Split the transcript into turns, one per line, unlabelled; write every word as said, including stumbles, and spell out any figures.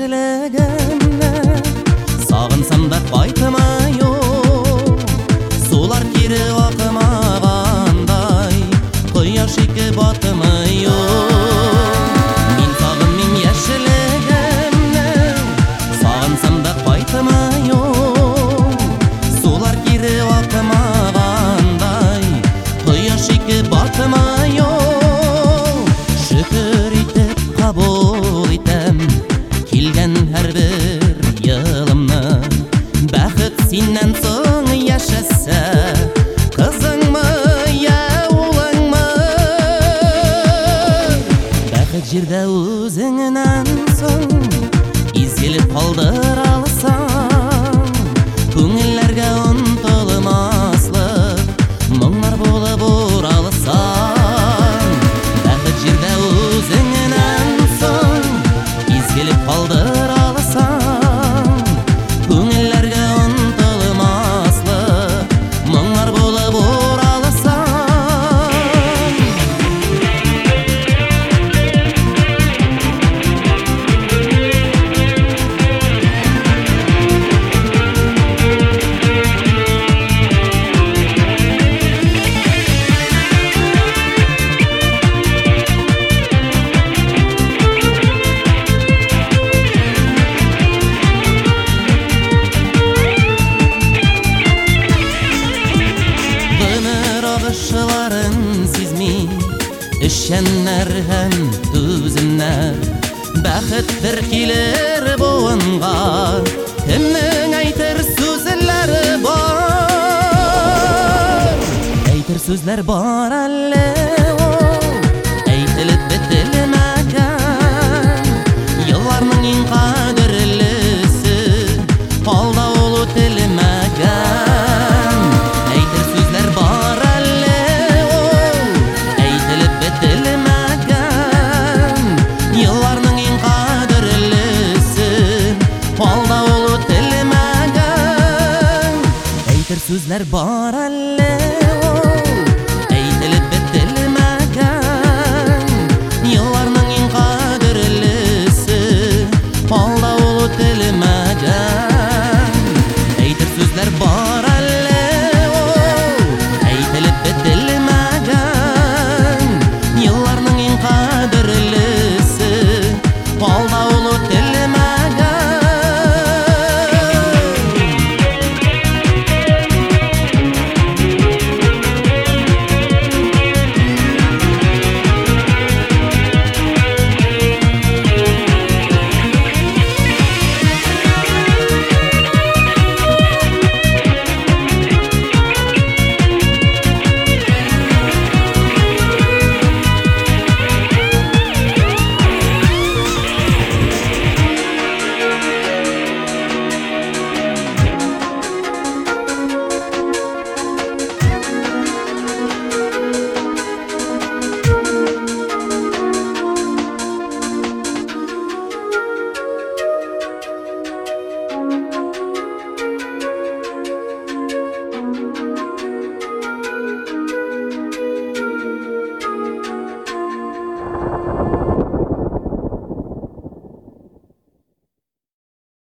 яшілігімні сағынсам да қайтымайо сулар кері ақымағандай құяш екі батымайо мен сағынмем яшілігімні сағынсам да қайтымайо сулар кері ақымағандай құяш екі батымайо шүкір етіп қабыл етем келген әрбір йылымны бақыт сенен соң яшаса қызыңмы я ұлыңмы бақыт жерде өзіңнен соң езгеліп қалдыр алсаң көңіллерге ұмтылмаслық мұңлар болып оралсаң бақыт жерде өзіңнен соң езгеліп қалдыр алсаң көңіллерге ұмтылмаслық мұңлар болып оралсаң Ағышыларын сезмей ішеннер һәм түзімнер бақыттыр келер буынға кімнің әйтер сөзлері бар әйтер сөзлер бар әлі әйтіліп бітілмеген йылларның ең қадірлісі алда ол өтілмеген әйтер сөзлер бар yıllarның ең қадірлісі алда ол өтілмеген әйтер сөзлер бар әлі